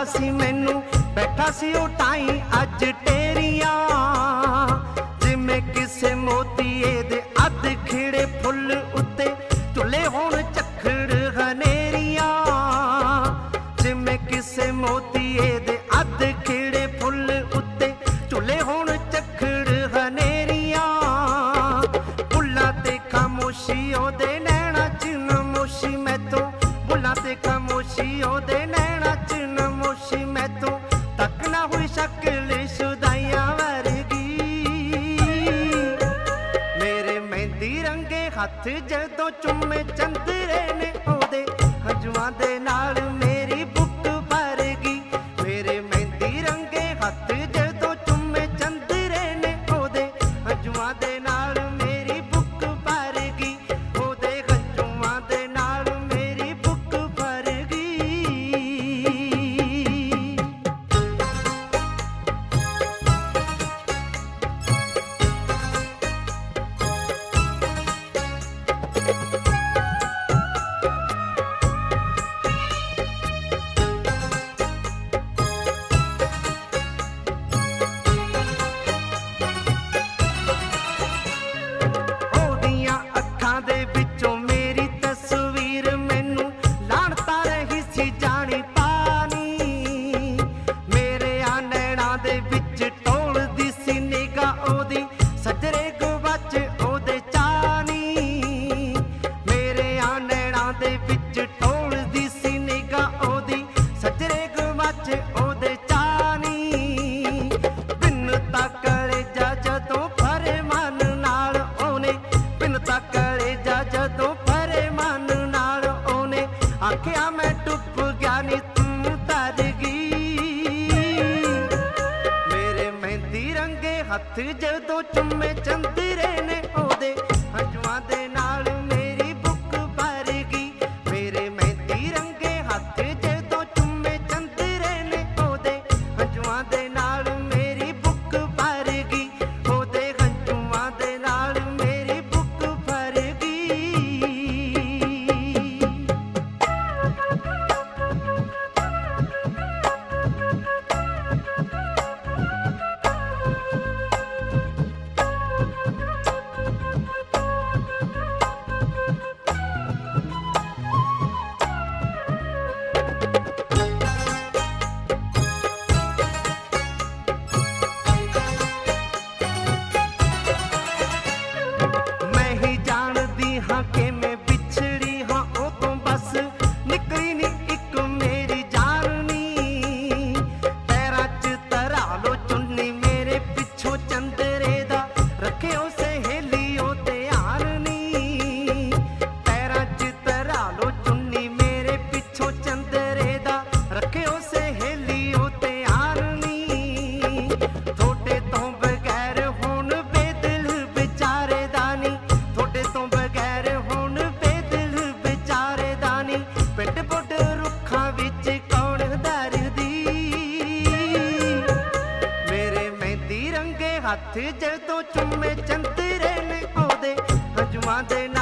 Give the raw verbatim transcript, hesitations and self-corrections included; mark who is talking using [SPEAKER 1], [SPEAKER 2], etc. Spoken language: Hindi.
[SPEAKER 1] सी मैनू बैठा सी ओ टाई अज टेरियां जिमें किसे मोतीए दे अध खिड़े फुल उत्ते तुले होण झक्खड़ हनेरियां जिमें किसे मोतीए दे अध खिड़े फुल उत्ते तुले होण झक्खड़ हनेरियां बुल्ला ते खामोशी ओदे नैना च नमोशी मैथों बुल्ला ते खामोशी ओदे नैना च नमोशी मैथों तक ना हुई शक्ल शुदाइयां वर्गी मेरे मेहंदी रंगे हथ जदों चुम्मे चंदरे ने ओदे हंजुआं दे नाल मेरी बुक भर गई मेरे मेहंदी रंगे हथ जदों चुम्मे चंदरे ने ओदे हंजुआं दे नाल मेरी बुक भर गई ओदे हंजुआं दे नाल मेरी बुक भर गई। ओदियां अखां दे विचों मेरी तस्वीर मैनू लाणता रही सी जानी पानी मेरे आ नैणां दे विच टोलदी सी निगाह ओदी सजरे गवाच ओदे चानी मेरे आ नैणां दे विच टोलदी सी निगाह ओदी सजरे गवाच ओदे चानी बिन तकड़े जा जदों भरे मन नाल ओने बिन तकड़े जा जदों भरे मन नाल ओने आखिया मैं डुब गया नी तू तर गई मेरे मेहंदी रंगे हथ जदों चुम्मे चंदरे ने ओदे हंजुआं दे नाल मेरी बुक भर गई मेरे मेहंदी रंगे हथ जदों चुम्मे चंदरे ने ओदे हंजुआं दे नाल मेरी बुक भर गई ओदे हंजुआं दे नाल मेरी बुक भर गई। मैं ही जानदी हाँ कि मैं बिछड़ी हाँ ओ तो बस निकली नी एक मेरी जाननी पैरां च तरा लो चुन्नी मेरे पिछों चंदरे दा रखियो सहेलियों ध्यान नी पैरां च तरा लो चुन्नी मेरे पिछों चंदरे दा रखियो सहेलियों ध्यान नी थोड़े तो बगैर हुण बेदिल बेचारे दानी थोड़े तो बगैर हुण बेदिल बेचारे दानी पिंड पुट रुखां विच कौन दरदी मेरे मेहंदी रंगे हथ जदों चुम्मे चंदरे ने ओदे हंजुआं दे